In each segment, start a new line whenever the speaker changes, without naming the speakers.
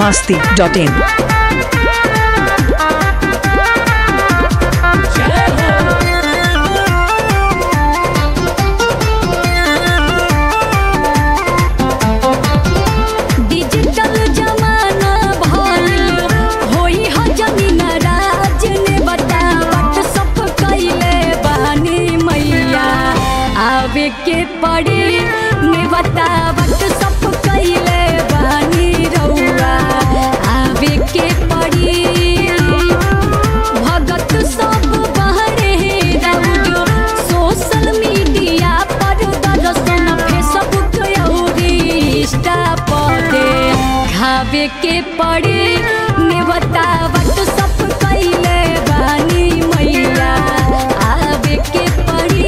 biharmasti.in
के पड़ी ने बतावत सब कइले बानी रउआ आवे के पड़ी भगत सब बहरे रउआ सोशल मीडिया पर दर्शन फेसबुक और इंस्टा पर खावे के पड़ी ने बतावत सब कइले बानी मैया आवे के पड़ी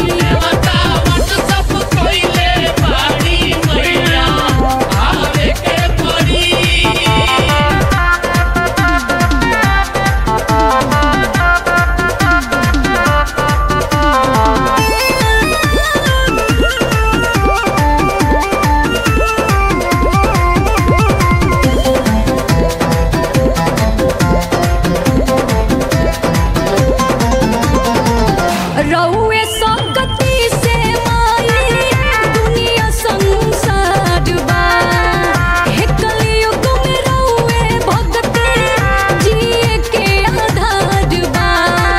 रउए सकती से माई दुनिया संसार बा हे कलयुग में रउए भगते जिए के आधार बा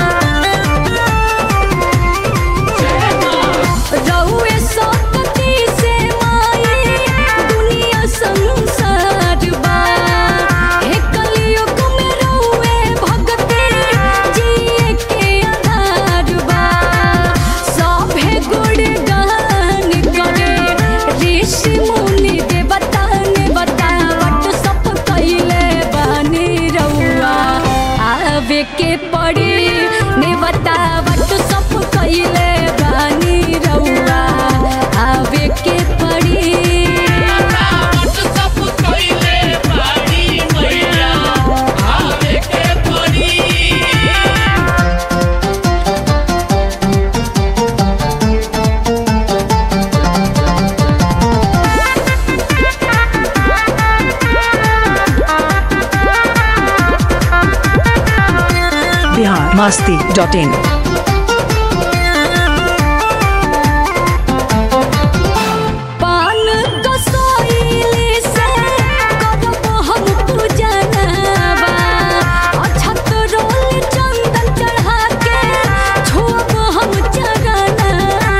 रउए सकती से माई दुनिया संसार बा हे कलयुग में रउए भगते जिए के आधार बा सभे गुणगान करे ऋषि मुनि देवता ने बतावत सब कइले बानी रउआ आवे के पड़ी ने बतावत सब कइले बानी रउआ आवे के पड़ी
biharmasti.in
पान कसोइली से करब हम पूजनवा अछत रोल चंदन चढ़ा के छुब हम चरणवा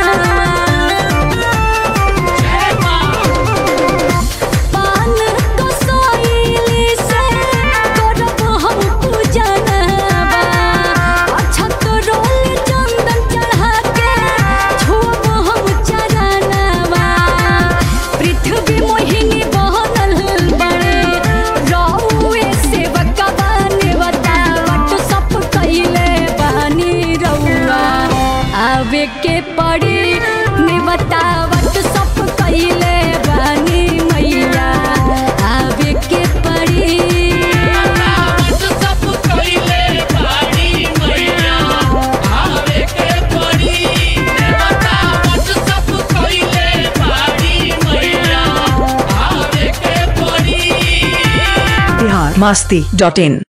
पान कसोइली से करब हम पूजनवा अछत रोल चंदन चढ़ा के छुब हम चरणवा पृथ्वी मोहिनी बहनल बड़े रउए सेवकवा ने बतावत सब कइले बानी रउआ आवे के पड़ी ने बतावत सब कइले बानी मैया आवे के पड़ी
biharmasti.in